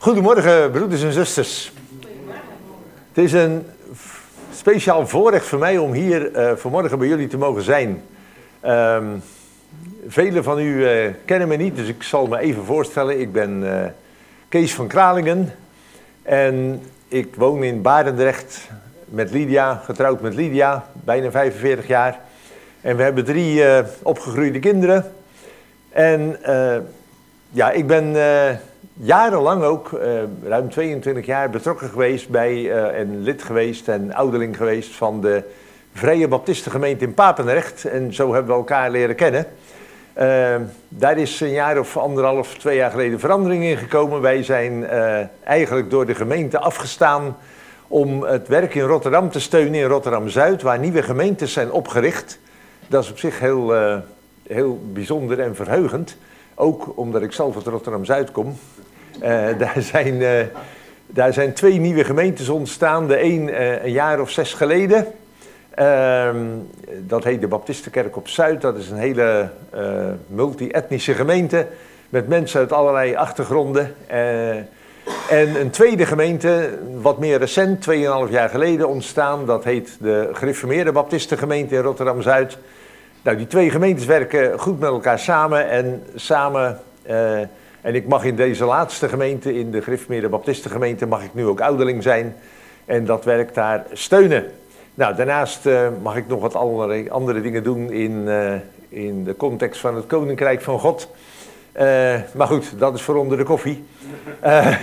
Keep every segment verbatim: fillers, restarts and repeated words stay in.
Goedemorgen, broeders en zusters. Het is een speciaal voorrecht voor mij om hier uh, vanmorgen bij jullie te mogen zijn. Um, Velen van u uh, kennen me niet, dus ik zal me even voorstellen. Ik ben uh, Kees van Kralingen en ik woon in Barendrecht met Lydia, getrouwd met Lydia, bijna vijfenveertig jaar. En we hebben drie uh, opgegroeide kinderen. En uh, ja, ik ben uh, jarenlang ook, uh, ruim tweeëntwintig jaar, betrokken geweest bij uh, en lid geweest en ouderling geweest van de Vrije Baptistengemeente in Papendrecht. En zo hebben we elkaar leren kennen. Uh, daar is een jaar of anderhalf, twee jaar geleden verandering in gekomen. Wij zijn uh, eigenlijk door de gemeente afgestaan om het werk in Rotterdam te steunen, in Rotterdam-Zuid, waar nieuwe gemeentes zijn opgericht. Dat is op zich heel, uh, heel bijzonder en verheugend. Ook omdat ik zelf uit Rotterdam-Zuid kom. Uh, daar, zijn, uh, daar zijn twee nieuwe gemeentes ontstaan. De een uh, een jaar of zes geleden. Uh, dat heet de Baptistenkerk op Zuid. Dat is een hele uh, multi-etnische gemeente met mensen uit allerlei achtergronden. Uh, en een tweede gemeente, wat meer recent, tweeënhalf jaar geleden ontstaan. Dat heet de Gereformeerde Baptistengemeente in Rotterdam-Zuid. Nou, die twee gemeentes werken goed met elkaar samen en samen... Uh, en ik mag in deze laatste gemeente, in de Gereformeerde Baptistengemeente, mag ik nu ook ouderling zijn. En dat werk daar steunen. Nou, daarnaast uh, mag ik nog wat andere, andere dingen doen in, uh, in de context van het Koninkrijk van God. Uh, maar goed, dat is voor onder de koffie. Uh,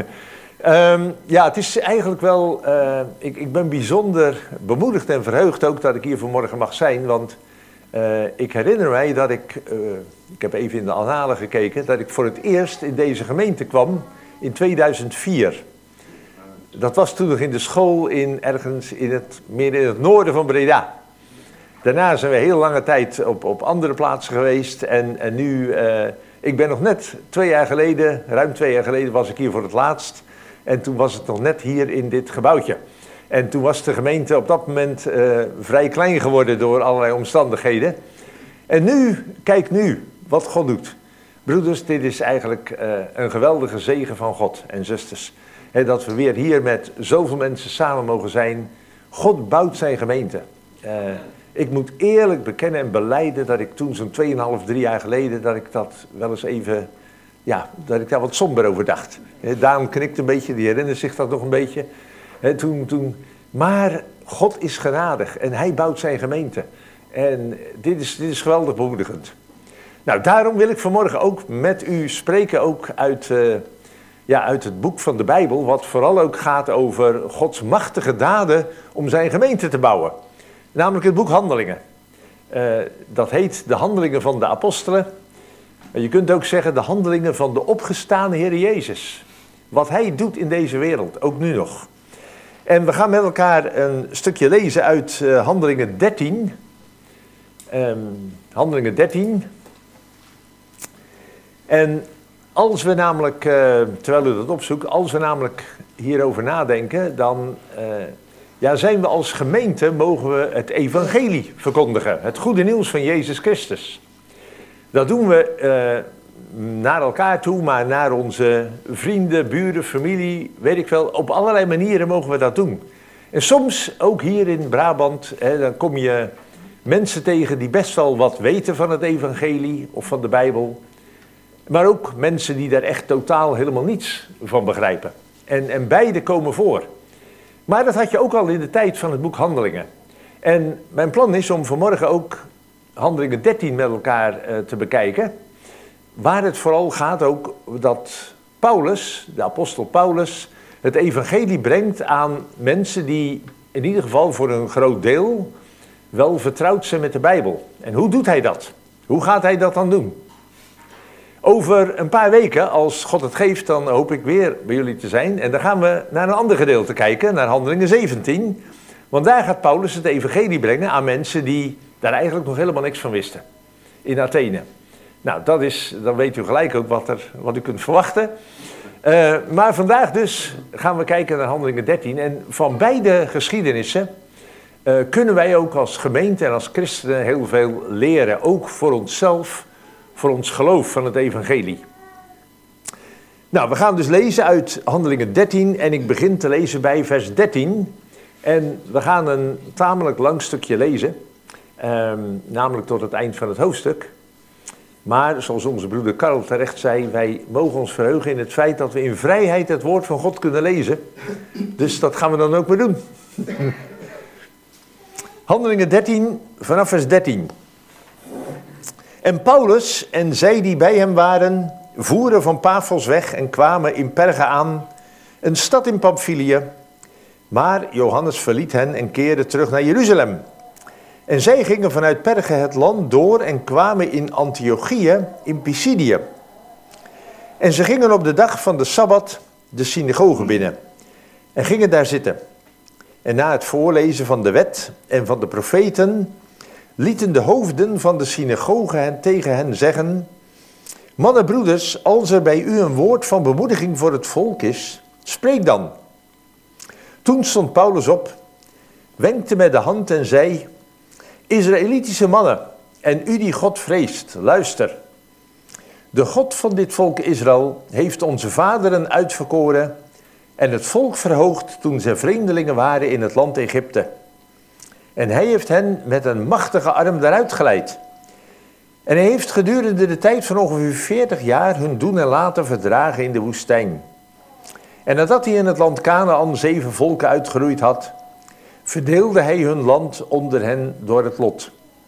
um, ja, het is eigenlijk wel... Uh, ik, ik ben bijzonder bemoedigd en verheugd ook dat ik hier vanmorgen mag zijn. Want uh, ik herinner mij dat ik... Uh, ik heb even in de annalen gekeken, dat ik voor het eerst in deze gemeente kwam in tweeduizend vier. Dat was toen nog in de school in, ergens in het, meer in het noorden van Breda. Daarna zijn we heel lange tijd op, op andere plaatsen geweest. En, en nu, uh, ik ben nog net twee jaar geleden, ruim twee jaar geleden was ik hier voor het laatst. En toen was het nog net hier in dit gebouwtje. En toen was de gemeente op dat moment uh, vrij klein geworden door allerlei omstandigheden. En nu, kijk nu wat God doet. Broeders, dit is eigenlijk uh, een geweldige zegen van God en zusters. He, dat we weer hier met zoveel mensen samen mogen zijn. God bouwt zijn gemeente. Uh, ik moet eerlijk bekennen en belijden dat ik toen zo'n tweeënhalf, drie jaar geleden, dat ik dat wel eens even, ja, dat ik daar wat somber over dacht. He, Daan knikt een beetje, die herinnert zich dat nog een beetje. He, toen, toen, maar God is genadig en hij bouwt zijn gemeente. En dit is, dit is geweldig bemoedigend. Nou, daarom wil ik vanmorgen ook met u spreken, ook uit... Uh, Ja, uit het boek van de Bijbel, wat vooral ook gaat over Gods machtige daden om zijn gemeente te bouwen. Namelijk het boek Handelingen. Uh, dat heet de Handelingen van de Apostelen. En je kunt ook zeggen de Handelingen van de opgestane Heer Jezus. Wat hij doet in deze wereld, ook nu nog. En we gaan met elkaar een stukje lezen uit uh, Handelingen dertien. Um, Handelingen dertien. En... Als we namelijk, uh, terwijl u dat opzoekt, als we namelijk hierover nadenken, dan uh, ja, zijn we als gemeente, mogen we het evangelie verkondigen. Het goede nieuws van Jezus Christus. Dat doen we uh, naar elkaar toe, maar naar onze vrienden, buren, familie, weet ik wel. Op allerlei manieren mogen we dat doen. En soms, ook hier in Brabant, hè, dan kom je mensen tegen die best wel wat weten van het evangelie of van de Bijbel. Maar ook mensen die daar echt totaal helemaal niets van begrijpen. En, en beide komen voor. Maar dat had je ook al in de tijd van het boek Handelingen. En mijn plan is om vanmorgen ook Handelingen dertien met elkaar uh, te bekijken. Waar het vooral gaat ook dat Paulus, de apostel Paulus, het evangelie brengt aan mensen die in ieder geval voor een groot deel wel vertrouwd zijn met de Bijbel. En hoe doet hij dat? Hoe gaat hij dat dan doen? Over een paar weken, als God het geeft, dan hoop ik weer bij jullie te zijn. En dan gaan we naar een ander gedeelte kijken, naar Handelingen zeventien. Want daar gaat Paulus het evangelie brengen aan mensen die daar eigenlijk nog helemaal niks van wisten. In Athene. Nou, dat is, dan weet u gelijk ook wat, er, wat u kunt verwachten. Uh, maar vandaag dus gaan we kijken naar Handelingen dertien. En van beide geschiedenissen uh, kunnen wij ook als gemeente en als christenen heel veel leren. Ook voor onszelf, voor ons geloof van het evangelie. Nou, we gaan dus lezen uit Handelingen dertien en ik begin te lezen bij vers dertien. En we gaan een tamelijk lang stukje lezen, um, namelijk tot het eind van het hoofdstuk. Maar zoals onze broeder Karel terecht zei, wij mogen ons verheugen in het feit dat we in vrijheid het woord van God kunnen lezen. Dus dat gaan we dan ook weer doen. Handelingen dertien, vanaf vers dertien. En Paulus en zij die bij hem waren, voeren van Paphos weg en kwamen in Perge aan, een stad in Pamphylië. Maar Johannes verliet hen en keerde terug naar Jeruzalem. En zij gingen vanuit Perge het land door en kwamen in Antiochië in Pisidië. En ze gingen op de dag van de Sabbat de synagoge binnen en gingen daar zitten. En na het voorlezen van de wet en van de profeten lieten de hoofden van de synagoge hen tegen hen zeggen: mannen, broeders, als er bij u een woord van bemoediging voor het volk is, spreek dan. Toen stond Paulus op, wenkte met de hand en zei: Israëlitische mannen, en u die God vreest, luister. De God van dit volk Israël heeft onze vaderen uitverkoren en het volk verhoogd toen ze vreemdelingen waren in het land Egypte. En hij heeft hen met een machtige arm daaruit geleid. En hij heeft gedurende de tijd van ongeveer veertig jaar hun doen en laten verdragen in de woestijn. En nadat hij in het land Kanaan zeven volken uitgeroeid had, verdeelde hij hun land onder hen door het lot.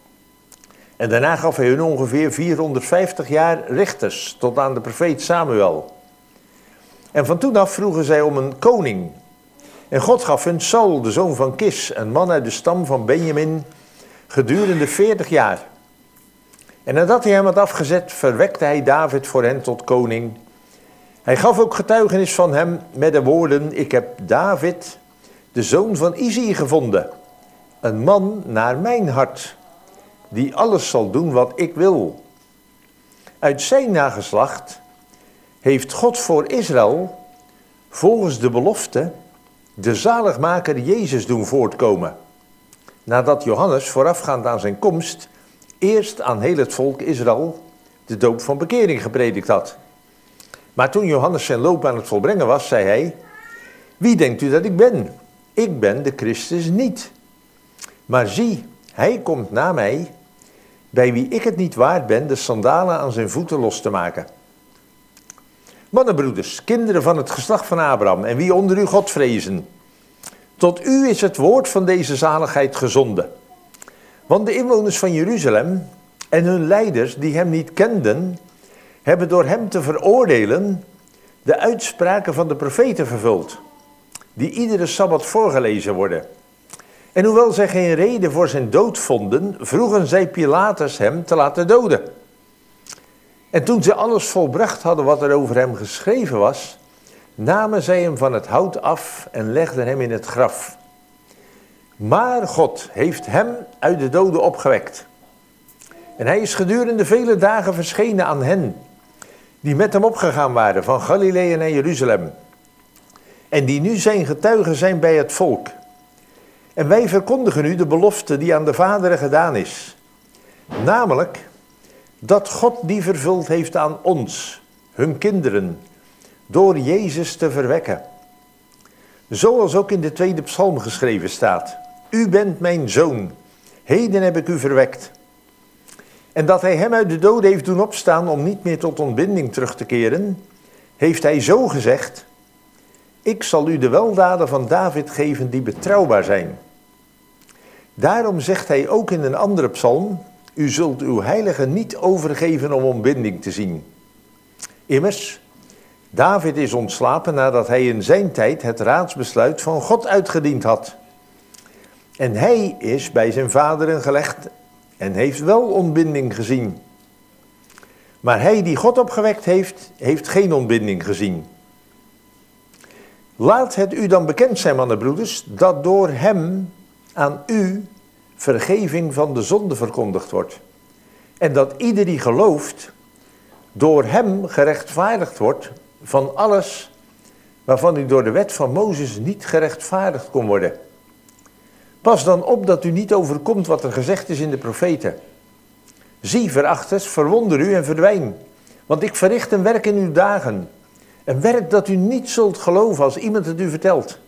En daarna gaf hij hun ongeveer vierhonderdvijftig jaar richters, tot aan de profeet Samuel. En van toen af vroegen zij om een koning. En God gaf hun Saul, de zoon van Kis, een man uit de stam van Benjamin, gedurende veertig jaar. En nadat hij hem had afgezet, verwekte hij David voor hen tot koning. Hij gaf ook getuigenis van hem met de woorden: ik heb David, de zoon van Isai, gevonden, een man naar mijn hart, die alles zal doen wat ik wil. Uit zijn nageslacht heeft God voor Israël, volgens de belofte, de zaligmaker Jezus doen voortkomen, nadat Johannes voorafgaand aan zijn komst eerst aan heel het volk Israël de doop van bekering gepredikt had. Maar toen Johannes zijn loop aan het volbrengen was, zei hij: wie denkt u dat ik ben? Ik ben de Christus niet. Maar zie, hij komt na mij, bij wie ik het niet waard ben de sandalen aan zijn voeten los te maken. Mannenbroeders, kinderen van het geslacht van Abraham en wie onder u God vrezen, tot u is het woord van deze zaligheid gezonden. Want de inwoners van Jeruzalem en hun leiders die hem niet kenden, hebben door hem te veroordelen de uitspraken van de profeten vervuld, die iedere Sabbat voorgelezen worden. En hoewel zij geen reden voor zijn dood vonden, vroegen zij Pilatus hem te laten doden. En toen ze alles volbracht hadden wat er over hem geschreven was, namen zij hem van het hout af en legden hem in het graf. Maar God heeft hem uit de doden opgewekt. En hij is gedurende vele dagen verschenen aan hen, die met hem opgegaan waren van Galilea naar Jeruzalem. En die nu zijn getuigen zijn bij het volk. En wij verkondigen u de belofte die aan de vaderen gedaan is. Namelijk, dat God die vervuld heeft aan ons, hun kinderen, door Jezus te verwekken. Zoals ook in de tweede psalm geschreven staat: u bent mijn zoon, heden heb ik u verwekt. En dat hij hem uit de doden heeft doen opstaan om niet meer tot ontbinding terug te keren, heeft hij zo gezegd: ik zal u de weldaden van David geven die betrouwbaar zijn. Daarom zegt hij ook in een andere psalm: u zult uw heilige niet overgeven om ontbinding te zien. Immers, David is ontslapen nadat hij in zijn tijd het raadsbesluit van God uitgediend had. En hij is bij zijn vaderen gelegd en heeft wel ontbinding gezien. Maar hij die God opgewekt heeft, heeft geen ontbinding gezien. Laat het u dan bekend zijn, mannenbroeders, dat door hem aan u vergeving van de zonde verkondigd wordt. En dat ieder die gelooft, door hem gerechtvaardigd wordt van alles waarvan u door de wet van Mozes niet gerechtvaardigd kon worden. Pas dan op dat u niet overkomt wat er gezegd is in de profeten. Zie, verachters, verwonder u en verdwijn, want ik verricht een werk in uw dagen Een werk dat u niet zult geloven als iemand het u vertelt.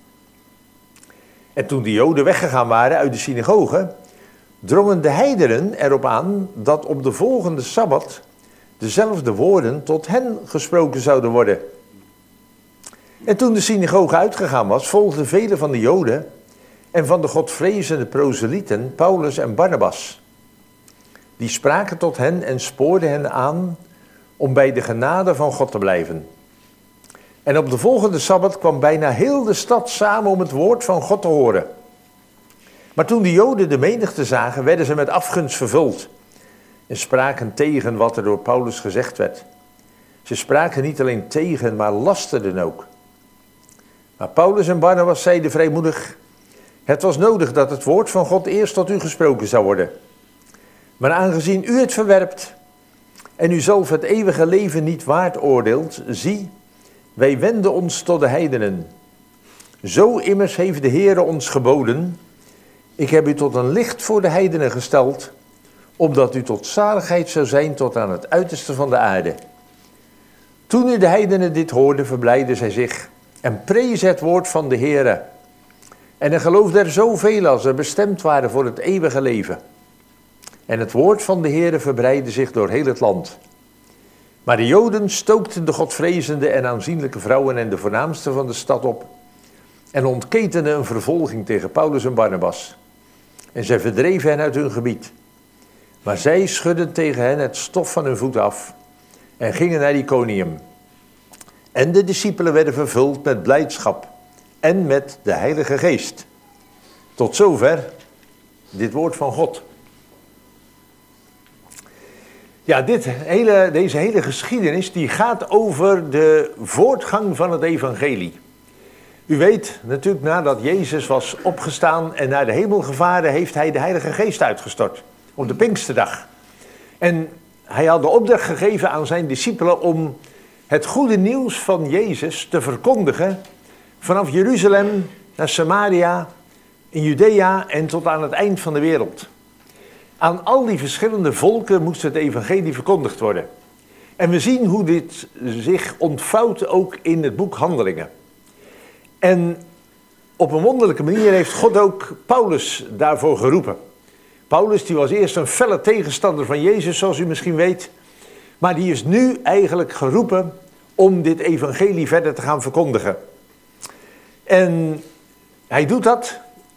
En toen de Joden weggegaan waren uit de synagoge, drongen de heidenen erop aan dat op de volgende Sabbat dezelfde woorden tot hen gesproken zouden worden. En toen de synagoge uitgegaan was, volgden velen van de Joden en van de godvrezende proselieten Paulus en Barnabas. Die spraken tot hen en spoorden hen aan om bij de genade van God te blijven. En op de volgende Sabbat kwam bijna heel de stad samen om het woord van God te horen. Maar toen de Joden de menigte zagen, werden ze met afgunst vervuld en spraken tegen wat er door Paulus gezegd werd. Ze spraken niet alleen tegen, maar lasterden ook. Maar Paulus en Barnabas zeiden vrijmoedig: het was nodig dat het woord van God eerst tot u gesproken zou worden. Maar aangezien u het verwerpt en u zelf het eeuwige leven niet waard oordeelt, zie, wij wenden ons tot de heidenen. Zo immers heeft de Heere ons geboden: ik heb u tot een licht voor de heidenen gesteld, opdat u tot zaligheid zou zijn tot aan het uiterste van de aarde. Toen nu de heidenen dit hoorden, verblijdden zij zich en prezen het woord van de Heere. En er geloofden er zoveel als er bestemd waren voor het eeuwige leven. En het woord van de Heere verbreidde zich door heel het land. Maar de Joden stookten de godvrezende en aanzienlijke vrouwen en de voornaamsten van de stad op en ontketenden een vervolging tegen Paulus en Barnabas. En zij verdreven hen uit hun gebied. Maar zij schudden tegen hen het stof van hun voet af en gingen naar Iconium. En de discipelen werden vervuld met blijdschap en met de Heilige Geest. Tot zover dit woord van God. Ja, dit hele, deze hele geschiedenis die gaat over de voortgang van het evangelie. U weet natuurlijk, nadat Jezus was opgestaan en naar de hemel gevaren, heeft hij de Heilige Geest uitgestort op de Pinksterdag. En hij had de opdracht gegeven aan zijn discipelen om het goede nieuws van Jezus te verkondigen vanaf Jeruzalem naar Samaria, in Judea en tot aan het eind van de wereld. Aan al die verschillende volken moest het evangelie verkondigd worden. En we zien hoe dit zich ontvouwt ook in het boek Handelingen. En op een wonderlijke manier heeft God ook Paulus daarvoor geroepen. Paulus die was eerst een felle tegenstander van Jezus, zoals u misschien weet. Maar die is nu eigenlijk geroepen om dit evangelie verder te gaan verkondigen. En hij doet dat.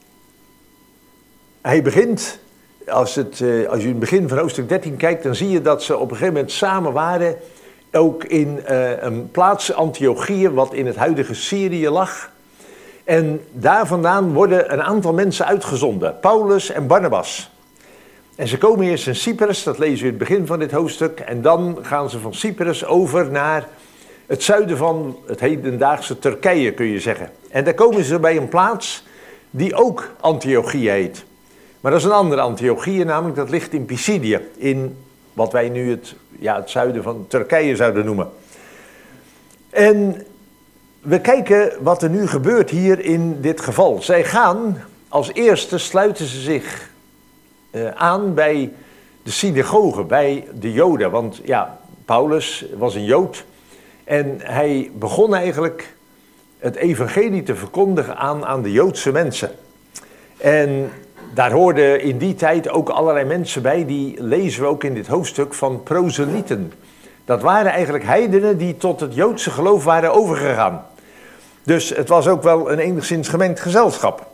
Hij begint, als, het, als u in het begin van hoofdstuk dertien kijkt, dan zie je dat ze op een gegeven moment samen waren. Ook in uh, een plaats, Antiochië, wat in het huidige Syrië lag. En daar vandaan worden een aantal mensen uitgezonden. Paulus en Barnabas. En ze komen eerst in Cyprus, dat lezen we in het begin van dit hoofdstuk. En dan gaan ze van Cyprus over naar het zuiden van het hedendaagse Turkije, kun je zeggen. En daar komen ze bij een plaats die ook Antiochië heet. Maar dat is een andere Antiochië, namelijk dat ligt in Pisidië. In wat wij nu het, ja, het zuiden van Turkije zouden noemen. En we kijken wat er nu gebeurt hier in dit geval. Zij gaan, als eerste sluiten ze zich uh, aan bij de synagoge, bij de Joden. Want ja, Paulus was een Jood en hij begon eigenlijk het evangelie te verkondigen aan, aan de Joodse mensen. En daar hoorden in die tijd ook allerlei mensen bij, die lezen we ook in dit hoofdstuk van proselieten. Dat waren eigenlijk heidenen die tot het Joodse geloof waren overgegaan. Dus het was ook wel een enigszins gemengd gezelschap.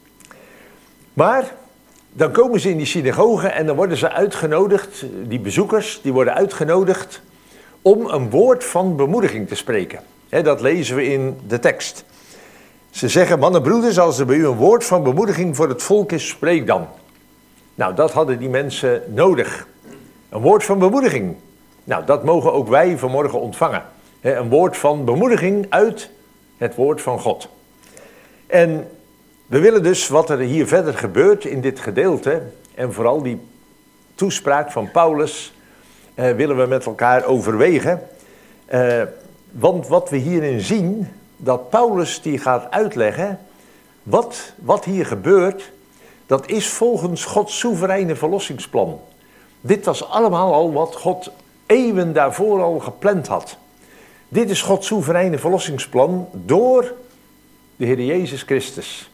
Maar dan komen ze in die synagoge en dan worden ze uitgenodigd, die bezoekers, die worden uitgenodigd om een woord van bemoediging te spreken. He, dat lezen we in de tekst. Ze zeggen: mannen, broeders, als er bij u een woord van bemoediging voor het volk is, spreek dan. Nou, dat hadden die mensen nodig. Een woord van bemoediging. Nou, dat mogen ook wij vanmorgen ontvangen. He, een woord van bemoediging uit het woord van God. En we willen dus wat er hier verder gebeurt in dit gedeelte, en vooral die toespraak van Paulus, eh, willen we met elkaar overwegen. Eh, want wat we hierin zien, dat Paulus die gaat uitleggen wat, wat hier gebeurt, dat is volgens Gods soevereine verlossingsplan. Dit was allemaal al wat God eeuwen daarvoor al gepland had. Dit is Gods soevereine verlossingsplan door de Heer Jezus Christus.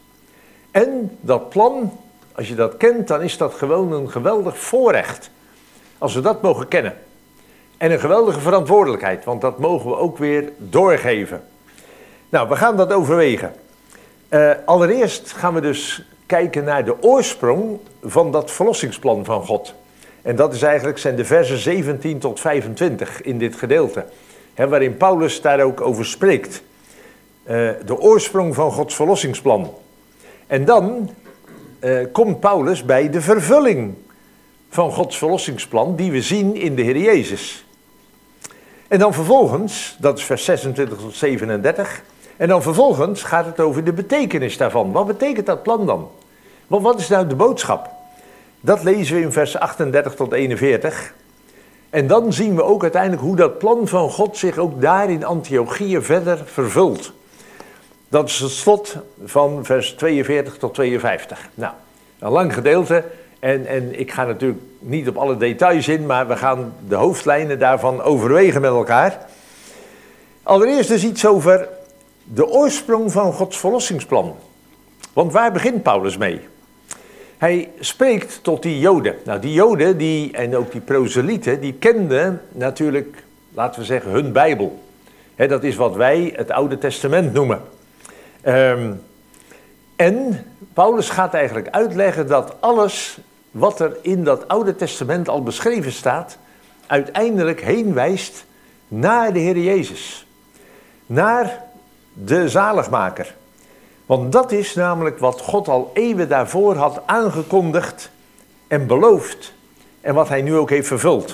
En dat plan, als je dat kent, dan is dat gewoon een geweldig voorrecht. Als we dat mogen kennen. En een geweldige verantwoordelijkheid, want dat mogen we ook weer doorgeven. Nou, we gaan dat overwegen. Uh, allereerst gaan we dus kijken naar de oorsprong van dat verlossingsplan van God. En dat is eigenlijk, zijn de versen zeventien tot vijfentwintig in dit gedeelte. Hè, waarin Paulus daar ook over spreekt. Uh, de oorsprong van Gods verlossingsplan. En dan uh, komt Paulus bij de vervulling van Gods verlossingsplan die we zien in de Heer Jezus. En dan vervolgens, dat is vers zesentwintig tot zevenendertig... En dan vervolgens gaat het over de betekenis daarvan. Wat betekent dat plan dan? Want wat is nou de boodschap? Dat lezen we in vers achtendertig tot eenenveertig. En dan zien we ook uiteindelijk hoe dat plan van God zich ook daar in Antiochië verder vervult. Dat is het slot van vers tweeënveertig tot tweeënvijftig. Nou, een lang gedeelte. En, en ik ga natuurlijk niet op alle details in, maar we gaan de hoofdlijnen daarvan overwegen met elkaar. Allereerst dus iets over de oorsprong van Gods verlossingsplan. Want waar begint Paulus mee? Hij spreekt tot die Joden. Nou, die Joden die, en ook die proselieten, die kenden natuurlijk, laten we zeggen, hun Bijbel. He, dat is wat wij het Oude Testament noemen. Um, en Paulus gaat eigenlijk uitleggen dat alles wat er in dat Oude Testament al beschreven staat, uiteindelijk heen wijst naar de Heer Jezus. Naar de zaligmaker. Want dat is namelijk wat God al eeuwen daarvoor had aangekondigd en beloofd. En wat hij nu ook heeft vervuld.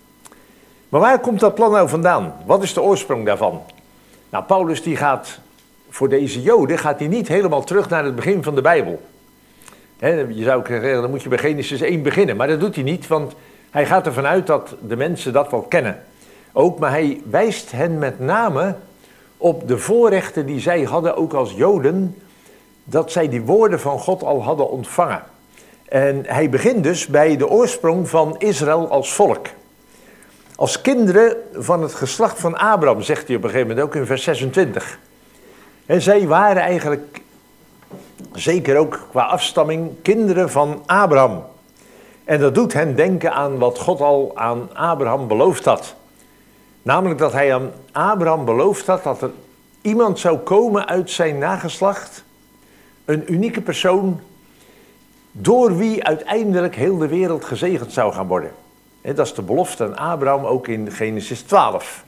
Maar waar komt dat plan nou vandaan? Wat is de oorsprong daarvan? Nou, Paulus die gaat, voor deze Joden, gaat hij niet helemaal terug naar het begin van de Bijbel. He, je zou zeggen, dan moet je bij Genesis één beginnen. Maar dat doet hij niet, want hij gaat ervan uit dat de mensen dat wel kennen. Ook, maar hij wijst hen met name op de voorrechten die zij hadden, ook als Joden, dat zij die woorden van God al hadden ontvangen. En hij begint dus bij de oorsprong van Israël als volk. Als kinderen van het geslacht van Abraham, zegt hij op een gegeven moment ook in vers zesentwintig. En zij waren eigenlijk, zeker ook qua afstamming, kinderen van Abraham. En dat doet hen denken aan wat God al aan Abraham beloofd had. Namelijk dat hij aan Abraham beloofd had dat er iemand zou komen uit zijn nageslacht. Een unieke persoon, door wie uiteindelijk heel de wereld gezegend zou gaan worden. En dat is de belofte aan Abraham ook in Genesis twaalf.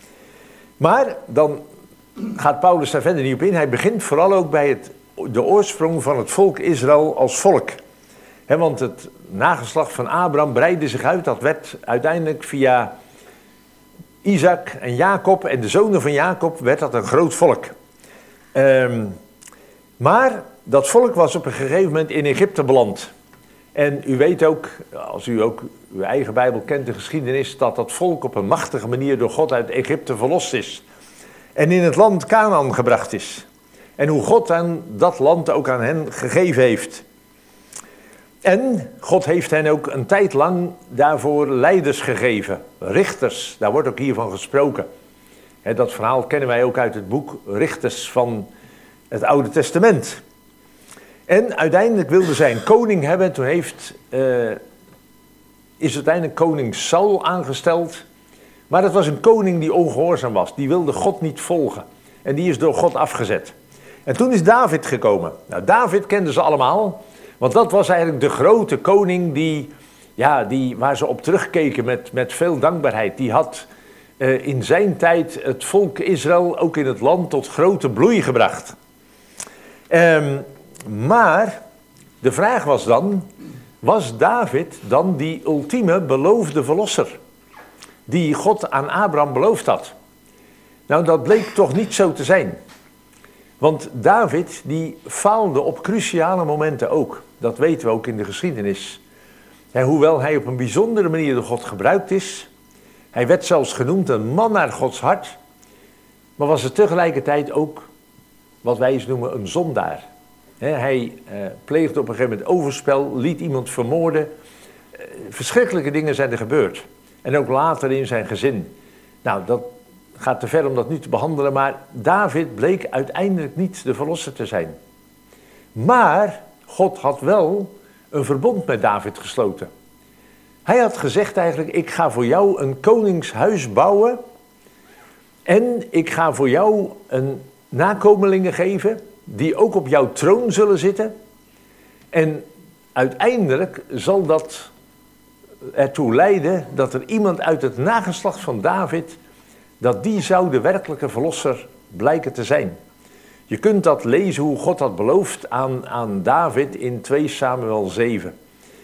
Maar dan gaat Paulus daar verder niet op in. Hij begint vooral ook bij het, de oorsprong van het volk Israël als volk. He, want het nageslacht van Abraham breidde zich uit. Dat werd uiteindelijk via Isaac en Jacob en de zonen van Jacob werd dat een groot volk. Um, maar dat volk was op een gegeven moment in Egypte beland. En u weet ook, als u ook uw eigen Bijbel kent, de geschiedenis, dat dat volk op een machtige manier door God uit Egypte verlost is. En in het land Canaan gebracht is. En hoe God aan dat land ook aan hen gegeven heeft. En God heeft hen ook een tijd lang daarvoor leiders gegeven. Richters, daar wordt ook hiervan gesproken. He, dat verhaal kennen wij ook uit het boek Richters van het Oude Testament. En uiteindelijk wilde zij een koning hebben. Toen heeft, uh, is uiteindelijk koning Saul aangesteld. Maar dat was een koning die ongehoorzaam was. Die wilde God niet volgen. En die is door God afgezet. En toen is David gekomen. Nou, David kenden ze allemaal. Want dat was eigenlijk de grote koning die, ja, die, waar ze op terugkeken met, met veel dankbaarheid. Die had uh, in zijn tijd het volk Israël ook in het land tot grote bloei gebracht. Um, maar de vraag was dan, was David dan die ultieme beloofde verlosser? Die God aan Abraham beloofd had? Nou, dat bleek toch niet zo te zijn. Want David die faalde op cruciale momenten ook. Dat weten we ook in de geschiedenis. En hoewel hij op een bijzondere manier door God gebruikt is. Hij werd zelfs genoemd een man naar Gods hart. Maar was er tegelijkertijd ook wat wij eens noemen een zondaar. He, hij eh, pleegde op een gegeven moment overspel, liet iemand vermoorden. Eh, verschrikkelijke dingen zijn er gebeurd. En ook later in zijn gezin. Nou, dat gaat te ver om dat nu te behandelen, maar David bleek uiteindelijk niet de verlosser te zijn. Maar God had wel een verbond met David gesloten. Hij had gezegd eigenlijk, ik ga voor jou een koningshuis bouwen en ik ga voor jou een nakomelingen geven die ook op jouw troon zullen zitten. En uiteindelijk zal dat ertoe leiden dat er iemand uit het nageslacht van David, dat die zou de werkelijke verlosser blijken te zijn. Je kunt dat lezen hoe God dat belooft aan, aan David in twee Samuel zeven.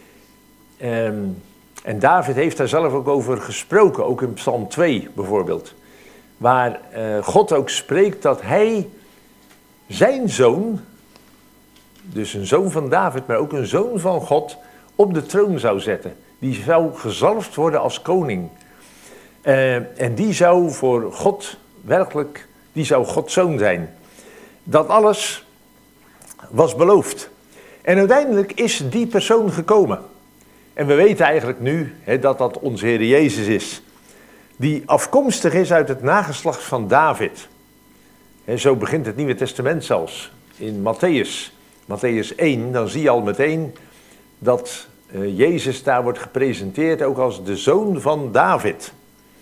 Um, en David heeft daar zelf ook over gesproken, ook in Psalm twee bijvoorbeeld. Waar uh, God ook spreekt dat hij zijn zoon, dus een zoon van David, maar ook een zoon van God, op de troon zou zetten. Die zou gezalfd worden als koning. Uh, en die zou voor God werkelijk, die zou Gods zoon zijn. Dat alles was beloofd. En uiteindelijk is die persoon gekomen. En we weten eigenlijk nu he, dat dat onze Heer Jezus is. Die afkomstig is uit het nageslacht van David. He, zo begint het Nieuwe Testament zelfs. In Matthäus, Matthäus één, dan zie je al meteen dat uh, Jezus daar wordt gepresenteerd ook als de zoon van David.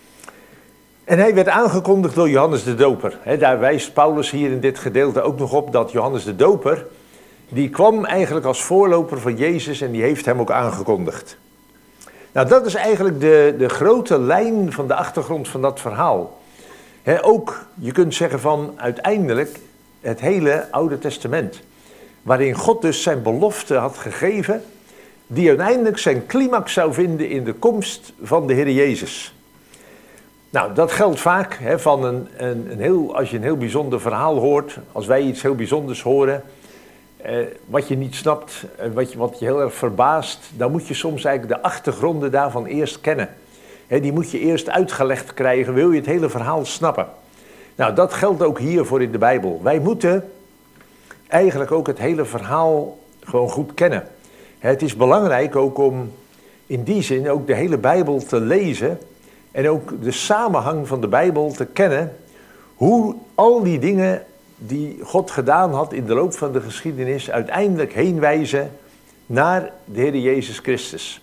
En hij werd aangekondigd door Johannes de Doper. He, daar wijst Paulus hier in dit gedeelte ook nog op dat Johannes de Doper, die kwam eigenlijk als voorloper van Jezus en die heeft hem ook aangekondigd. Nou, dat is eigenlijk de, de grote lijn van de achtergrond van dat verhaal. He, ook, je kunt zeggen van uiteindelijk het hele Oude Testament. Waarin God dus zijn belofte had gegeven, die uiteindelijk zijn climax zou vinden in de komst van de Heer Jezus. Nou, dat geldt vaak hè, van een, een, een heel, als je een heel bijzonder verhaal hoort, als wij iets heel bijzonders horen, eh, wat je niet snapt, eh, wat, je, wat je heel erg verbaast, dan moet je soms eigenlijk de achtergronden daarvan eerst kennen. Hè, die moet je eerst uitgelegd krijgen, wil je het hele verhaal snappen. Nou, dat geldt ook hiervoor in de Bijbel. Wij moeten eigenlijk ook het hele verhaal gewoon goed kennen. Hè, het is belangrijk ook om in die zin ook de hele Bijbel te lezen en ook de samenhang van de Bijbel te kennen, hoe al die dingen die God gedaan had in de loop van de geschiedenis uiteindelijk heen wijzen naar de Heer Jezus Christus.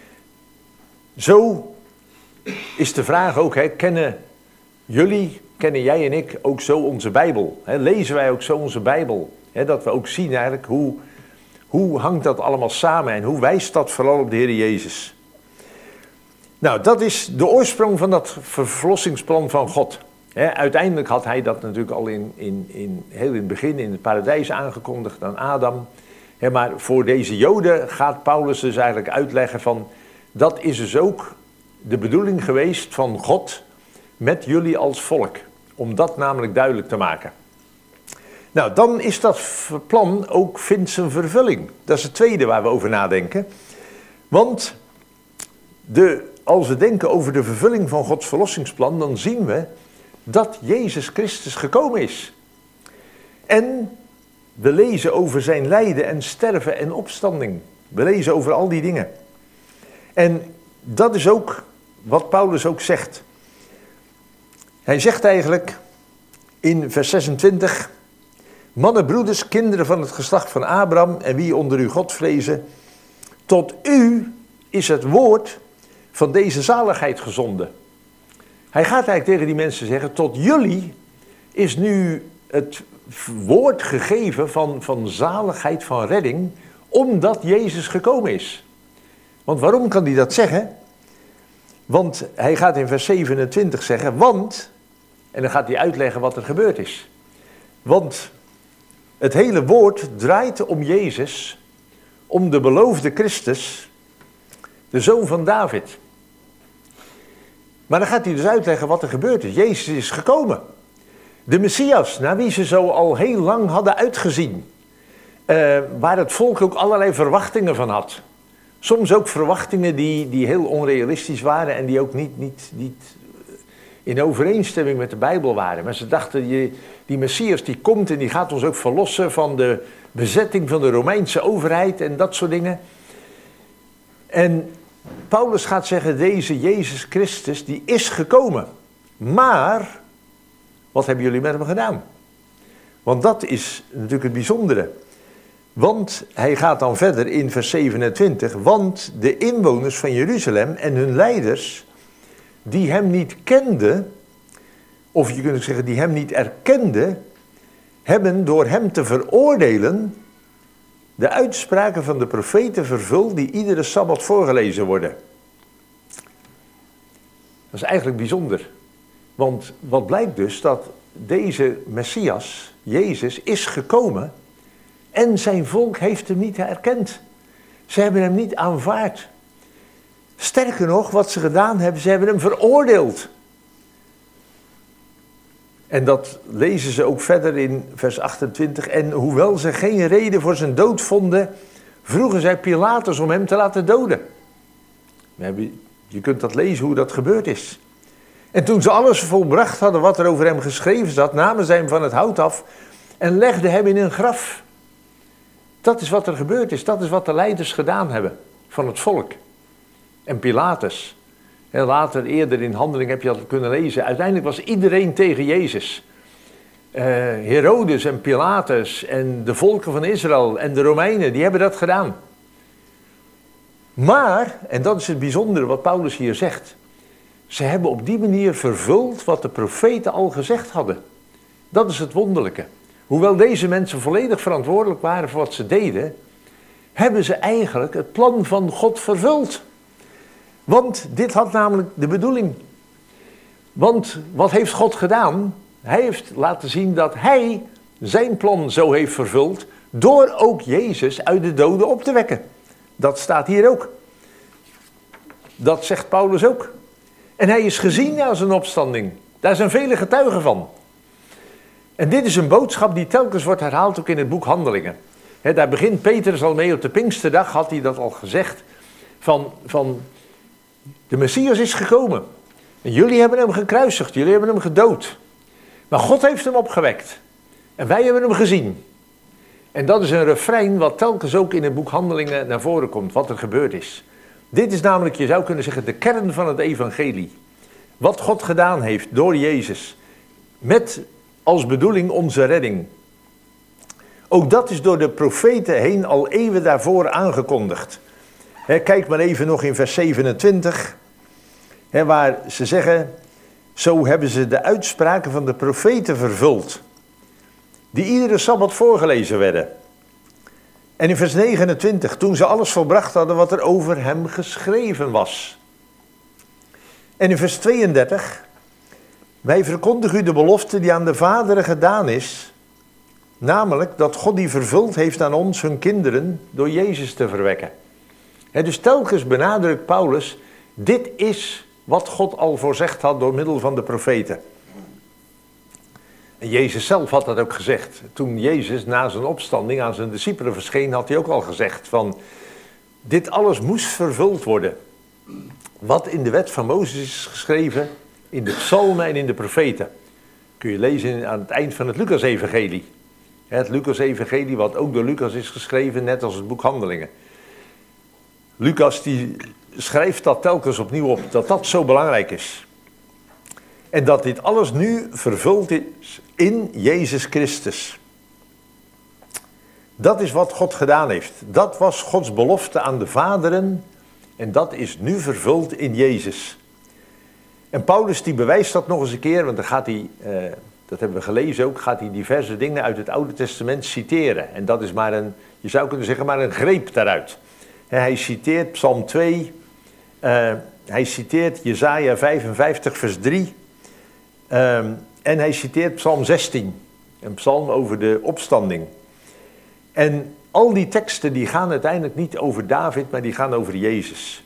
Zo is de vraag ook, hè, kennen jullie, kennen jij en ik ook zo onze Bijbel? Hè, lezen wij ook zo onze Bijbel? Hè, dat we ook zien eigenlijk hoe, hoe hangt dat allemaal samen en hoe wijst dat vooral op de Heer Jezus? Nou, dat is de oorsprong van dat verlossingsplan van God. He, uiteindelijk had hij dat natuurlijk al in, in, in, heel in het begin in het paradijs aangekondigd aan Adam. He, maar voor deze Joden gaat Paulus dus eigenlijk uitleggen van, dat is dus ook de bedoeling geweest van God met jullie als volk. Om dat namelijk duidelijk te maken. Nou, dan is dat plan ook, vindt zijn vervulling. Dat is het tweede waar we over nadenken. Want de... Als we denken over de vervulling van Gods verlossingsplan, dan zien we dat Jezus Christus gekomen is. En we lezen over zijn lijden en sterven en opstanding. We lezen over al die dingen. En dat is ook wat Paulus ook zegt. Hij zegt eigenlijk in vers zesentwintig... Mannen, broeders, kinderen van het geslacht van Abraham en wie onder u God vrezen, tot u is het woord van deze zaligheid gezonden. Hij gaat eigenlijk tegen die mensen zeggen, tot jullie is nu het woord gegeven van, van zaligheid, van redding, omdat Jezus gekomen is. Want waarom kan hij dat zeggen? Want hij gaat in vers zevenentwintig zeggen, want, en dan gaat hij uitleggen wat er gebeurd is. Want het hele woord draait om Jezus, om de beloofde Christus, de zoon van David. Maar dan gaat hij dus uitleggen wat er gebeurd is. Jezus is gekomen. De Messias, naar wie ze zo al heel lang hadden uitgezien. Uh, waar het volk ook allerlei verwachtingen van had. Soms ook verwachtingen die, die heel onrealistisch waren en die ook niet, niet, niet in overeenstemming met de Bijbel waren. Maar ze dachten, die, die Messias die komt en die gaat ons ook verlossen van de bezetting van de Romeinse overheid en dat soort dingen. En Paulus gaat zeggen, deze Jezus Christus, die is gekomen. Maar Wat hebben jullie met hem gedaan? Want dat is natuurlijk het bijzondere. Want hij gaat dan verder in vers zevenentwintig. Want de inwoners van Jeruzalem en hun leiders, die hem niet kenden, of je kunt ook zeggen die hem niet erkenden, hebben door hem te veroordelen de uitspraken van de profeten vervuld die iedere Sabbat voorgelezen worden. Dat is eigenlijk bijzonder. Want wat blijkt dus, dat deze Messias, Jezus, is gekomen en zijn volk heeft hem niet erkend. Ze hebben hem niet aanvaard. Sterker nog, wat ze gedaan hebben, ze hebben hem veroordeeld. En dat lezen ze ook verder in vers achtentwintig. En hoewel ze geen reden voor zijn dood vonden, vroegen zij Pilatus om hem te laten doden. Je kunt dat lezen hoe dat gebeurd is. En toen ze alles volbracht hadden wat er over hem geschreven zat, namen zij hem van het hout af en legden hem in een graf. Dat is wat er gebeurd is. Dat is wat de leiders gedaan hebben van het volk. En Pilatus. En later, eerder in Handeling heb je dat kunnen lezen. Uiteindelijk was iedereen tegen Jezus. Uh, Herodes en Pilatus en de volken van Israël en de Romeinen, die hebben dat gedaan. Maar, en dat is het bijzondere wat Paulus hier zegt, ze hebben op die manier vervuld wat de profeten al gezegd hadden. Dat is het wonderlijke. Hoewel deze mensen volledig verantwoordelijk waren voor wat ze deden, hebben ze eigenlijk het plan van God vervuld. Want dit had namelijk de bedoeling. Want wat heeft God gedaan? Hij heeft laten zien dat hij zijn plan zo heeft vervuld door ook Jezus uit de doden op te wekken. Dat staat hier ook. Dat zegt Paulus ook. En hij is gezien na zijn opstanding. Daar zijn vele getuigen van. En dit is een boodschap die telkens wordt herhaald ook in het boek Handelingen. He, daar begint Petrus al mee, op de Pinksterdag had hij dat al gezegd. Van, van de Messias is gekomen. En jullie hebben hem gekruisigd, jullie hebben hem gedood. Maar God heeft hem opgewekt. En wij hebben hem gezien. En dat is een refrein wat telkens ook in het boek Handelingen naar voren komt, wat er gebeurd is. Dit is namelijk, je zou kunnen zeggen, de kern van het evangelie. Wat God gedaan heeft door Jezus. Met als bedoeling onze redding. Ook dat is door de profeten heen al eeuwen daarvoor aangekondigd. He, kijk maar even nog in vers zevenentwintig. He, waar ze zeggen, zo hebben ze de uitspraken van de profeten vervuld. Die iedere Sabbat voorgelezen werden. En in vers negenentwintig, toen ze alles volbracht hadden wat er over hem geschreven was. En in vers tweeëndertig, wij verkondigen u de belofte die aan de vaderen gedaan is. Namelijk dat God die vervuld heeft aan ons, hun kinderen, door Jezus te verwekken. He, dus telkens benadrukt Paulus, dit is wat God al voorzegd had door middel van de profeten. En Jezus zelf had dat ook gezegd. Toen Jezus na zijn opstanding aan zijn discipelen verscheen, had hij ook al gezegd van, dit alles moest vervuld worden. Wat in de wet van Mozes is geschreven, in de psalmen en in de profeten. Kun je lezen aan het eind van het Lucas-evangelie. Het Lucas-evangelie wat ook door Lucas is geschreven, net als het boek Handelingen. Lucas die schrijft dat telkens opnieuw op, dat dat zo belangrijk is. En dat dit alles nu vervuld is in Jezus Christus. Dat is wat God gedaan heeft. Dat was Gods belofte aan de vaderen. En dat is nu vervuld in Jezus. En Paulus die bewijst dat nog eens een keer. Want dan gaat hij, eh, dat hebben we gelezen ook, gaat hij diverse dingen uit het Oude Testament citeren. En dat is maar een, je zou kunnen zeggen, maar een greep daaruit. Hij citeert Psalm twee. Uh, hij citeert Jesaja vijfenvijftig vers drie. Um, en hij citeert Psalm zestien, een psalm over de opstanding. En al die teksten die gaan uiteindelijk niet over David, maar die gaan over Jezus.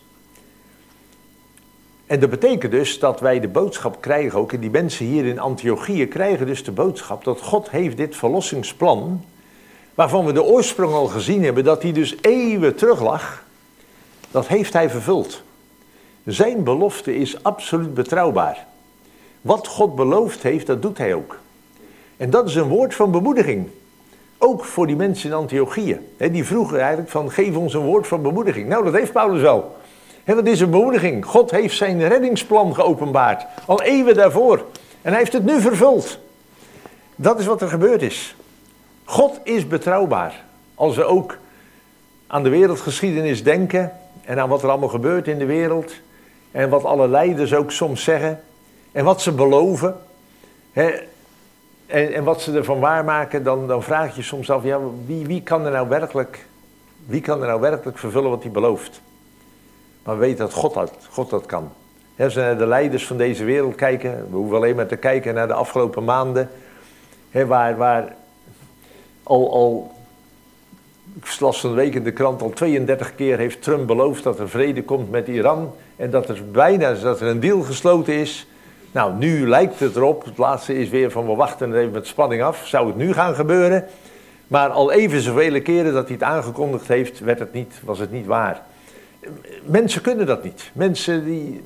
En dat betekent dus dat wij de boodschap krijgen, ook en die mensen hier in Antiochië krijgen dus de boodschap dat God heeft dit verlossingsplan, waarvan we de oorsprong al gezien hebben, dat die dus eeuwen terug lag, dat heeft hij vervuld. Zijn belofte is absoluut betrouwbaar. Wat God beloofd heeft, dat doet hij ook. En dat is een woord van bemoediging. Ook voor die mensen in Antiochië. Die vroegen eigenlijk van, geef ons een woord van bemoediging. Nou, dat heeft Paulus wel. Dat is een bemoediging. God heeft zijn reddingsplan geopenbaard. Al eeuwen daarvoor. En hij heeft het nu vervuld. Dat is wat er gebeurd is. God is betrouwbaar. Als we ook aan de wereldgeschiedenis denken en aan wat er allemaal gebeurt in de wereld en wat alle leiders ook soms zeggen en wat ze beloven hè, en, en wat ze ervan waarmaken, dan, dan vraag je je soms af, ja, wie, wie, kan er nou werkelijk, wie kan er nou werkelijk vervullen wat hij belooft? Maar we weten dat God dat, God dat kan. Hè, als we naar de leiders van deze wereld kijken, we hoeven alleen maar te kijken naar de afgelopen maanden, hè, waar, waar al... al Ik las van de week in de krant, al tweeëndertig keer heeft Trump beloofd dat er vrede komt met Iran. En dat er bijna dat er een deal gesloten is. Nou, nu lijkt het erop. Het laatste is weer van we wachten er even met spanning af. Zou het nu gaan gebeuren? Maar al even zoveel keren dat hij het aangekondigd heeft, werd het niet, was het niet waar. Mensen kunnen dat niet. Mensen die,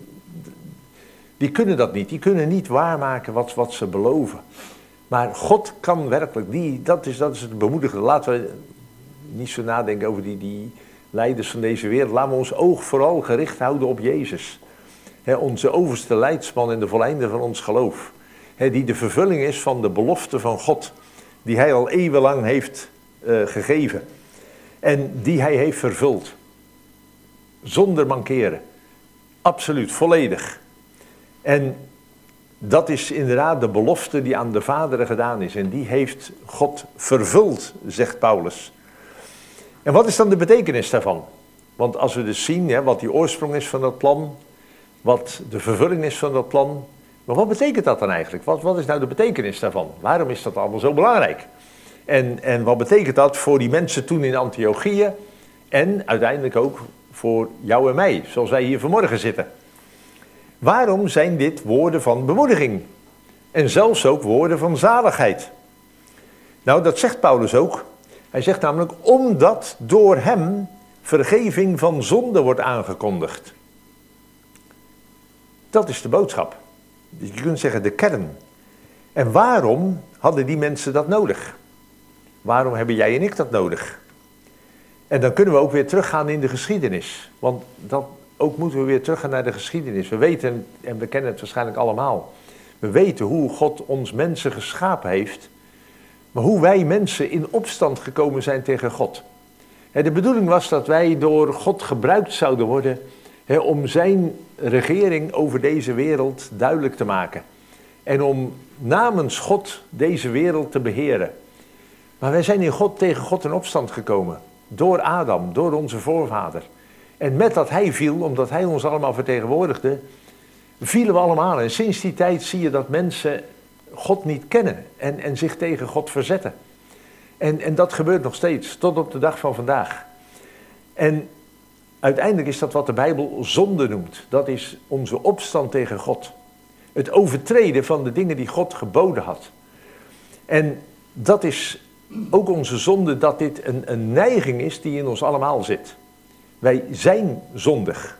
die kunnen dat niet. Die kunnen niet waarmaken wat, wat ze beloven. Maar God kan werkelijk. Die, dat, is, dat is het bemoedigende. Laten we niet zo nadenken over die, die leiders van deze wereld. Laten we ons oog vooral gericht houden op Jezus. He, onze overste leidsman en de volleinder van ons geloof. He, die de vervulling is van de belofte van God. Die hij al eeuwenlang heeft uh, gegeven. En die hij heeft vervuld. Zonder mankeren. Absoluut, volledig. En dat is inderdaad de belofte die aan de vaderen gedaan is. En die heeft God vervuld, zegt Paulus. En wat is dan de betekenis daarvan? Want als we dus zien hè, wat die oorsprong is van dat plan, wat de vervulling is van dat plan, maar wat betekent dat dan eigenlijk? Wat, wat is nou de betekenis daarvan? Waarom is dat allemaal zo belangrijk? En, en wat betekent dat voor die mensen toen in Antiochië en uiteindelijk ook voor jou en mij, zoals wij hier vanmorgen zitten? Waarom zijn dit woorden van bemoediging? En zelfs ook woorden van zaligheid? Nou, dat zegt Paulus ook. Hij zegt namelijk, omdat door hem vergeving van zonde wordt aangekondigd. Dat is de boodschap. Dus je kunt zeggen de kern. En waarom hadden die mensen dat nodig? Waarom hebben jij en ik dat nodig? En dan kunnen we ook weer teruggaan in de geschiedenis. Want dat, ook moeten we weer teruggaan naar de geschiedenis. We weten, en we kennen het waarschijnlijk allemaal. We weten hoe God ons mensen geschapen heeft. Maar hoe wij mensen in opstand gekomen zijn tegen God. De bedoeling was dat wij door God gebruikt zouden worden om zijn regering over deze wereld duidelijk te maken. En om namens God deze wereld te beheren. Maar wij zijn in God tegen God in opstand gekomen. Door Adam, door onze voorvader. En met dat hij viel, omdat hij ons allemaal vertegenwoordigde, vielen we allemaal. En sinds die tijd zie je dat mensen God niet kennen en, en zich tegen God verzetten. En, en dat gebeurt nog steeds, tot op de dag van vandaag. En uiteindelijk is dat wat de Bijbel zonde noemt. Dat is onze opstand tegen God. Het overtreden van de dingen die God geboden had. En dat is ook onze zonde, dat dit een, een neiging is die in ons allemaal zit. Wij zijn zondig.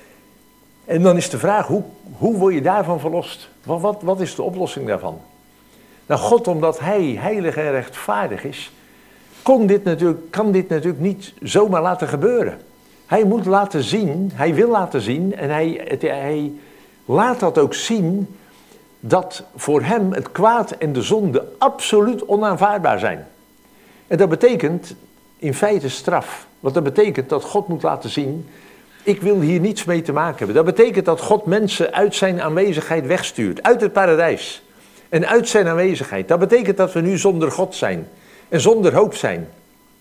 En dan is de vraag, hoe, hoe word je daarvan verlost? Wat, wat, wat is de oplossing daarvan? Nou, God, omdat hij heilig en rechtvaardig is, kon dit natuurlijk, kan dit natuurlijk niet zomaar laten gebeuren. Hij moet laten zien, hij wil laten zien, en hij, het, hij laat dat ook zien, dat voor hem het kwaad en de zonde absoluut onaanvaardbaar zijn. En dat betekent in feite straf. Want dat betekent dat God moet laten zien, ik wil hier niets mee te maken hebben. Dat betekent dat God mensen uit zijn aanwezigheid wegstuurt, uit het paradijs. En uit zijn aanwezigheid. Dat betekent dat we nu zonder God zijn en zonder hoop zijn.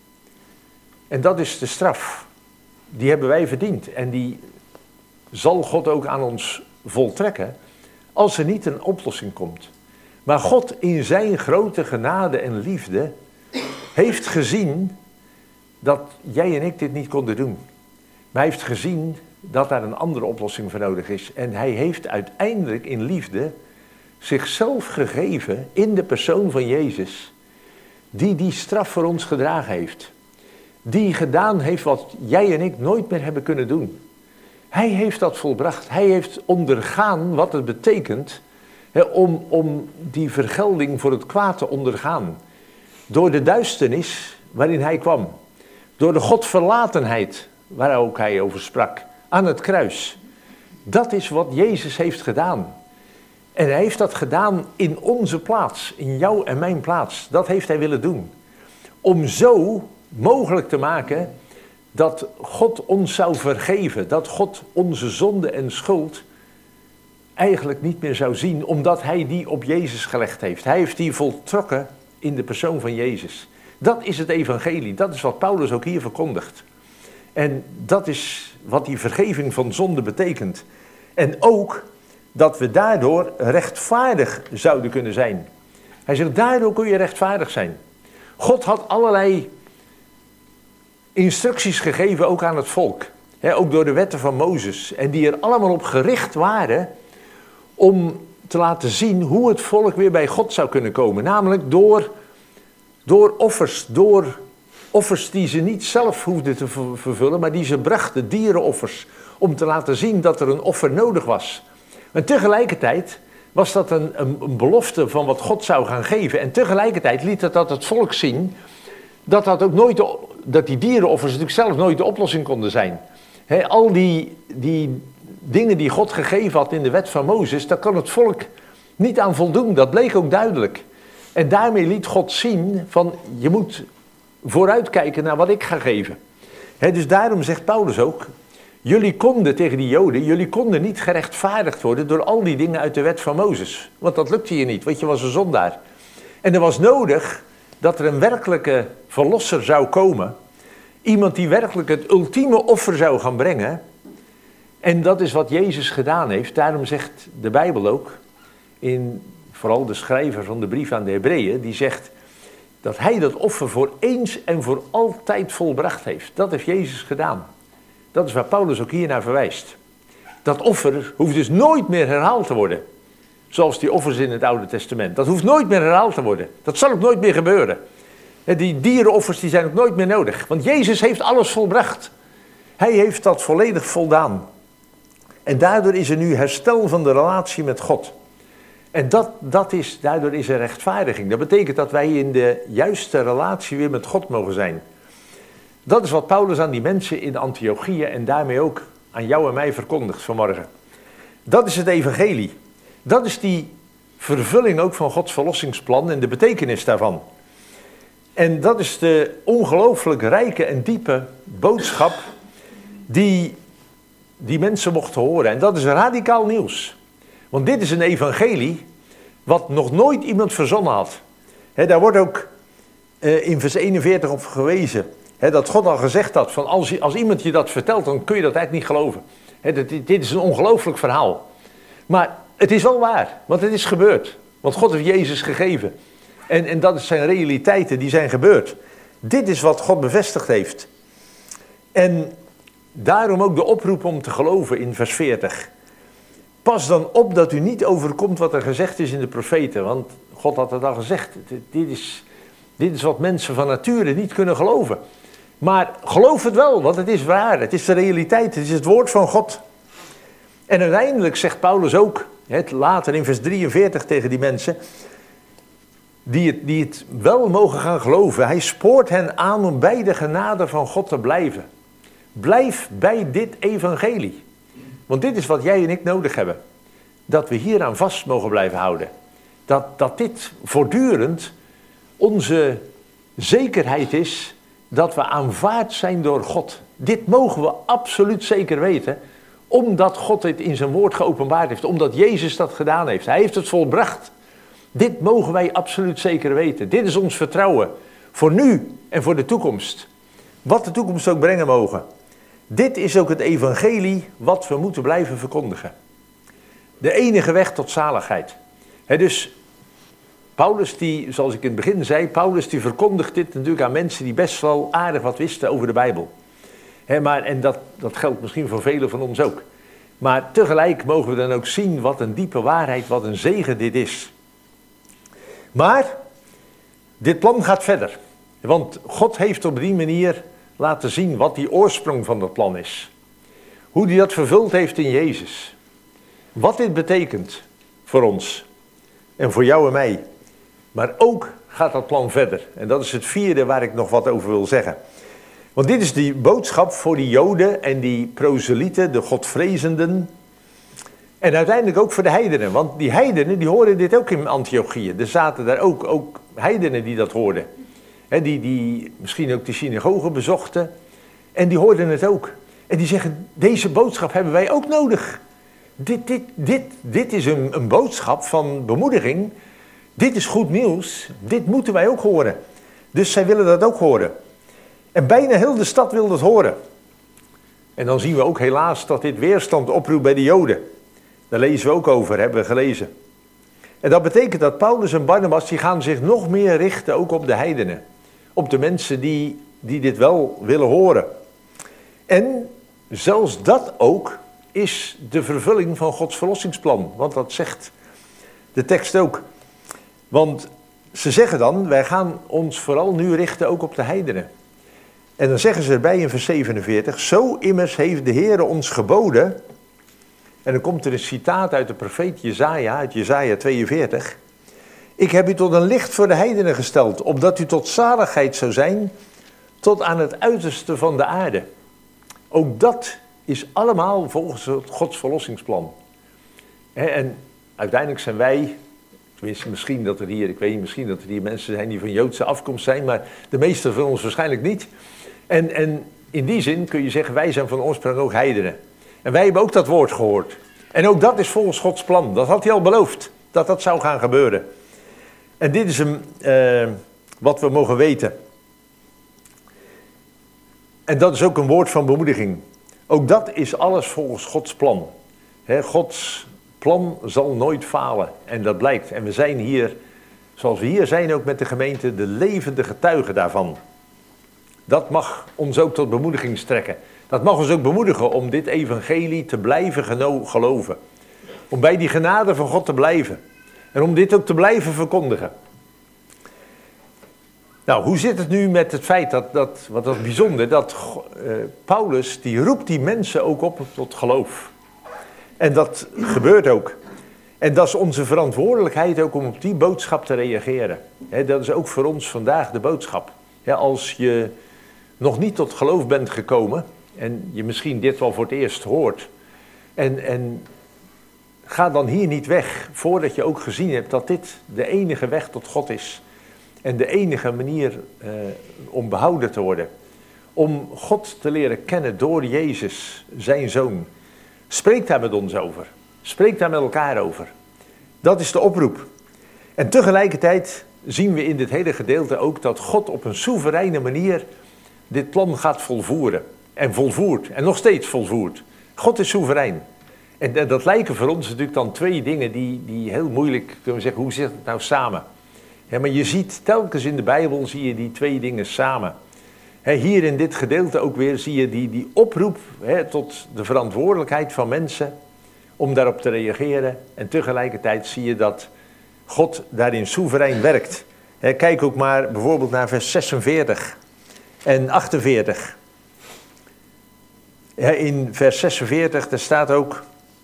En dat is de straf. Die hebben wij verdiend. En die zal God ook aan ons voltrekken als er niet een oplossing komt. Maar God in zijn grote genade en liefde heeft gezien dat jij en ik dit niet konden doen. Maar hij heeft gezien dat daar een andere oplossing voor nodig is. En hij heeft uiteindelijk in liefde zichzelf gegeven in de persoon van Jezus, die die straf voor ons gedragen heeft. Die gedaan heeft wat jij en ik nooit meer hebben kunnen doen. Hij heeft dat volbracht. Hij heeft ondergaan wat het betekent hè, om, om die vergelding voor het kwaad te ondergaan. Door de duisternis waarin hij kwam. Door de godverlatenheid waar ook hij over sprak. Aan het kruis. Dat is wat Jezus heeft gedaan. En hij heeft dat gedaan in onze plaats, in jouw en mijn plaats. Dat heeft hij willen doen. Om zo mogelijk te maken dat God ons zou vergeven. Dat God onze zonde en schuld eigenlijk niet meer zou zien, omdat hij die op Jezus gelegd heeft. Hij heeft die voltrokken in de persoon van Jezus. Dat is het evangelie. Dat is wat Paulus ook hier verkondigt. En dat is wat die vergeving van zonde betekent. En ook dat we daardoor rechtvaardig zouden kunnen zijn. Hij zegt, daardoor kun je rechtvaardig zijn. God had allerlei instructies gegeven, ook aan het volk. He, ook door de wetten van Mozes. En die er allemaal op gericht waren om te laten zien hoe het volk weer bij God zou kunnen komen. Namelijk door, door offers, door offers die ze niet zelf hoefden te vervullen, maar die ze brachten, dierenoffers, om te laten zien dat er een offer nodig was. En tegelijkertijd was dat een, een, een belofte van wat God zou gaan geven. En tegelijkertijd liet het dat het volk zien dat, dat, ook nooit de, dat die dierenoffers natuurlijk zelf nooit de oplossing konden zijn. He, al die, die dingen die God gegeven had in de wet van Mozes, daar kan het volk niet aan voldoen. Dat bleek ook duidelijk. En daarmee liet God zien van, je moet vooruitkijken naar wat ik ga geven. He, dus daarom zegt Paulus ook, jullie konden tegen die Joden, jullie konden niet gerechtvaardigd worden door al die dingen uit de wet van Mozes. Want dat lukte je niet, want je was een zondaar. En er was nodig dat er een werkelijke verlosser zou komen. Iemand die werkelijk het ultieme offer zou gaan brengen. En dat is wat Jezus gedaan heeft. Daarom zegt de Bijbel ook, in vooral de schrijver van de brief aan de Hebreeën, die zegt dat hij dat offer voor eens en voor altijd volbracht heeft. Dat heeft Jezus gedaan. Dat is waar Paulus ook hier naar verwijst. Dat offer hoeft dus nooit meer herhaald te worden. Zoals die offers in het Oude Testament. Dat hoeft nooit meer herhaald te worden. Dat zal ook nooit meer gebeuren. Die dierenoffers die zijn ook nooit meer nodig. Want Jezus heeft alles volbracht. Hij heeft dat volledig voldaan. En daardoor is er nu herstel van de relatie met God. En dat, dat is, daardoor is er rechtvaardiging. Dat betekent dat wij in de juiste relatie weer met God mogen zijn. Dat is wat Paulus aan die mensen in Antiochië en daarmee ook aan jou en mij verkondigt vanmorgen. Dat is het evangelie. Dat is die vervulling ook van Gods verlossingsplan en de betekenis daarvan. En dat is de ongelooflijk rijke en diepe boodschap die die mensen mochten horen. En dat is radicaal nieuws. Want dit is een evangelie wat nog nooit iemand verzonnen had. He, daar wordt ook uh, in vers eenenveertig op gewezen. He, dat God al gezegd had, van als, als iemand je dat vertelt, dan kun je dat eigenlijk niet geloven. He, dat, dit is een ongelooflijk verhaal. Maar het is wel waar, want het is gebeurd. Want God heeft Jezus gegeven. En, en dat zijn realiteiten die zijn gebeurd. Dit is wat God bevestigd heeft. En daarom ook de oproep om te geloven in vers veertig. Pas dan op dat u niet overkomt wat er gezegd is in de profeten. Want God had het al gezegd. Dit is, dit is wat mensen van nature niet kunnen geloven. Maar geloof het wel, want het is waar. Het is de realiteit. Het is het woord van God. En uiteindelijk zegt Paulus ook, het later in vers drieënveertig tegen die mensen, die het, die het wel mogen gaan geloven. Hij spoort hen aan om bij de genade van God te blijven. Blijf bij dit evangelie. Want dit is wat jij en ik nodig hebben. Dat we hieraan vast mogen blijven houden. Dat, dat dit voortdurend onze zekerheid is dat we aanvaard zijn door God. Dit mogen we absoluut zeker weten, omdat God dit in zijn woord geopenbaard heeft. Omdat Jezus dat gedaan heeft. Hij heeft het volbracht. Dit mogen wij absoluut zeker weten. Dit is ons vertrouwen. Voor nu en voor de toekomst. Wat de toekomst ook brengen mogen. Dit is ook het evangelie wat we moeten blijven verkondigen. De enige weg tot zaligheid. He, dus Paulus die, zoals ik in het begin zei, Paulus die verkondigt dit natuurlijk aan mensen die best wel aardig wat wisten over de Bijbel. He, maar, en dat, dat geldt misschien voor velen van ons ook. Maar tegelijk mogen we dan ook zien wat een diepe waarheid, wat een zegen dit is. Maar dit plan gaat verder. Want God heeft op die manier laten zien wat die oorsprong van dat plan is. Hoe hij dat vervuld heeft in Jezus. Wat dit betekent voor ons. En voor jou en mij. Maar ook gaat dat plan verder. En dat is het vierde waar ik nog wat over wil zeggen. Want dit is die boodschap voor die Joden en die proselieten, de Godvrezenden. En uiteindelijk ook voor de heidenen, want die heidenen die hoorden dit ook in Antiochië. Er zaten daar ook, ook heidenen die dat hoorden. He, die, die misschien ook de synagoge bezochten. En die hoorden het ook. En die zeggen, deze boodschap hebben wij ook nodig. Dit, dit, dit, dit is een, een boodschap van bemoediging. Dit is goed nieuws. Dit moeten wij ook horen. Dus zij willen dat ook horen. En bijna heel de stad wil dat horen. En dan zien we ook helaas dat dit weerstand oproept bij de Joden. Daar lezen we ook over, hebben we gelezen. En dat betekent dat Paulus en Barnabas, die gaan zich nog meer richten ook op de heidenen. Op de mensen die, die dit wel willen horen. En zelfs dat ook is de vervulling van Gods verlossingsplan. Want dat zegt de tekst ook. Want ze zeggen dan, wij gaan ons vooral nu richten ook op de heidenen. En dan zeggen ze erbij in vers zevenenveertig, zo immers heeft de Heere ons geboden. En dan komt er een citaat uit de profeet Jesaja, uit Jesaja tweeënveertig. Ik heb u tot een licht voor de heidenen gesteld, opdat u tot zaligheid zou zijn, tot aan het uiterste van de aarde. Ook dat is allemaal volgens Gods verlossingsplan. En uiteindelijk zijn wij, tenminste misschien dat er hier, ik weet niet, misschien dat er hier mensen zijn die van Joodse afkomst zijn, maar de meeste van ons waarschijnlijk niet. En, en in die zin kun je zeggen, wij zijn van oorsprong ook heidenen. En wij hebben ook dat woord gehoord. En ook dat is volgens Gods plan. Dat had hij al beloofd, dat dat zou gaan gebeuren. En dit is een, uh, wat we mogen weten. En dat is ook een woord van bemoediging. Ook dat is alles volgens Gods plan. He, Gods plan zal nooit falen. En dat blijkt. En we zijn hier, zoals we hier zijn ook met de gemeente, de levende getuigen daarvan. Dat mag ons ook tot bemoediging strekken. Dat mag ons ook bemoedigen om dit evangelie te blijven geno- geloven. Om bij die genade van God te blijven. En om dit ook te blijven verkondigen. Nou, hoe zit het nu met het feit dat, dat wat dat bijzonder, dat uh, Paulus, die roept die mensen ook op tot geloof. En dat gebeurt ook. En dat is onze verantwoordelijkheid ook om op die boodschap te reageren. He, dat is ook voor ons vandaag de boodschap. He, als je nog niet tot geloof bent gekomen en je misschien dit wel voor het eerst hoort. En, en ga dan hier niet weg voordat je ook gezien hebt dat dit de enige weg tot God is. En de enige manier uh, om behouden te worden. Om God te leren kennen door Jezus, zijn Zoon. Spreek daar met ons over. Spreek daar met elkaar over. Dat is de oproep. En tegelijkertijd zien we in dit hele gedeelte ook dat God op een soevereine manier dit plan gaat volvoeren. En volvoert. En nog steeds volvoert. God is soeverein. En dat lijken voor ons natuurlijk dan twee dingen die, die heel moeilijk, kunnen we zeggen, hoe zit het nou samen? Ja, maar je ziet telkens in de Bijbel zie je die twee dingen samen. He, hier in dit gedeelte ook weer zie je die, die oproep he, tot de verantwoordelijkheid van mensen om daarop te reageren. En tegelijkertijd zie je dat God daarin soeverein werkt. He, kijk ook maar bijvoorbeeld naar vers zesenveertig en achtenveertig. He, in vers zesenveertig daar staat ook: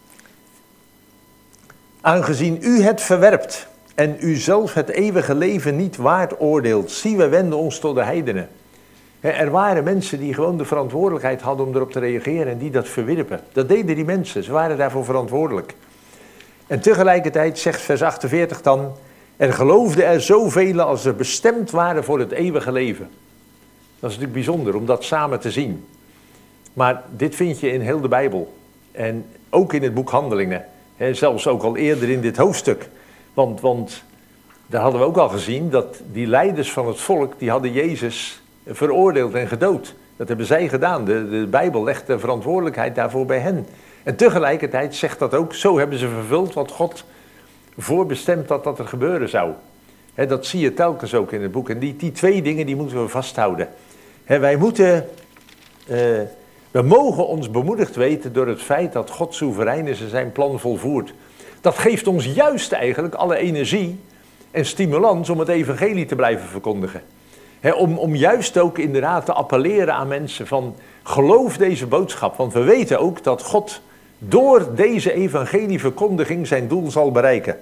aangezien u het verwerpt en u zelf het eeuwige leven niet waard oordeelt, zie, wij wenden ons tot de heidenen. Er waren mensen die gewoon de verantwoordelijkheid hadden om erop te reageren en die dat verwierpen. Dat deden die mensen, ze waren daarvoor verantwoordelijk. En tegelijkertijd zegt vers achtenveertig dan: er geloofden er zoveel als er bestemd waren voor het eeuwige leven. Dat is natuurlijk bijzonder om dat samen te zien. Maar dit vind je in heel de Bijbel. En ook in het boek Handelingen. He, zelfs ook al eerder in dit hoofdstuk. Want, want daar hadden we ook al gezien dat die leiders van het volk, die hadden Jezus veroordeeld en gedood. Dat hebben zij gedaan. De, de Bijbel legt de verantwoordelijkheid daarvoor bij hen. En tegelijkertijd zegt dat ook, zo hebben ze vervuld wat God voorbestemd dat dat er gebeuren zou. He, dat zie je telkens ook in het boek. En die, die twee dingen die moeten we vasthouden. He, wij moeten, uh, we mogen ons bemoedigd weten door het feit dat God soeverein is en zijn plan volvoert. Dat geeft ons juist eigenlijk alle energie en stimulans om het evangelie te blijven verkondigen. He, om, om juist ook inderdaad te appelleren aan mensen van geloof deze boodschap. Want we weten ook dat God door deze evangelieverkondiging zijn doel zal bereiken.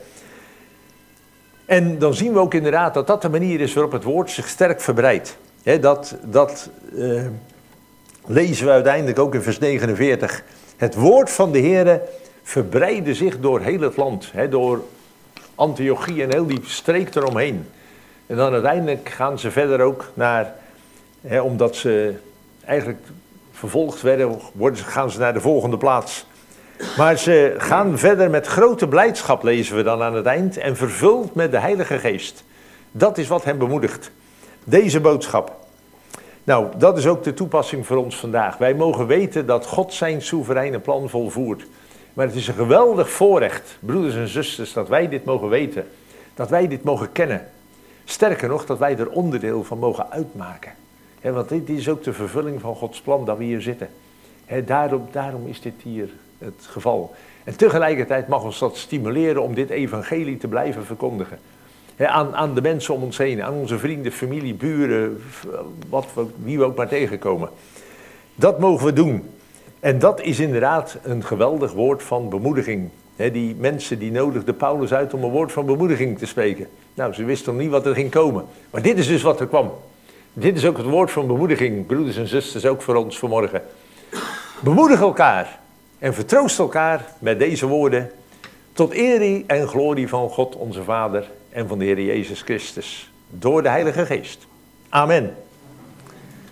En dan zien we ook inderdaad dat dat de manier is waarop het woord zich sterk verbreidt. He, dat dat uh, lezen we uiteindelijk ook in vers negenenveertig. Het woord van de Heere verbreidde zich door heel het land. Hè, door Antiochie en heel die streek eromheen. En dan uiteindelijk gaan ze verder ook naar, hè, omdat ze eigenlijk vervolgd werden, worden, gaan ze naar de volgende plaats. Maar ze gaan verder met grote blijdschap, lezen we dan aan het eind, en vervuld met de Heilige Geest. Dat is wat hen bemoedigt. Deze boodschap. Nou, dat is ook de toepassing voor ons vandaag. Wij mogen weten dat God zijn soevereine plan volvoert. Maar het is een geweldig voorrecht, broeders en zusters, dat wij dit mogen weten. Dat wij dit mogen kennen. Sterker nog, dat wij er onderdeel van mogen uitmaken. He, want dit is ook de vervulling van Gods plan, dat we hier zitten. He, daarom, daarom is dit hier het geval. En tegelijkertijd mag ons dat stimuleren om dit evangelie te blijven verkondigen. He, aan, aan de mensen om ons heen, aan onze vrienden, familie, buren, wat we, wie we ook maar tegenkomen. Dat mogen we doen. En dat is inderdaad een geweldig woord van bemoediging. He, die mensen die nodigden Paulus uit om een woord van bemoediging te spreken. Nou, ze wisten nog niet wat er ging komen. Maar dit is dus wat er kwam. Dit is ook het woord van bemoediging, broeders en zusters, ook voor ons vanmorgen. Bemoedig elkaar en vertroost elkaar met deze woorden. Tot eer en glorie van God onze Vader en van de Heer Jezus Christus. Door de Heilige Geest. Amen.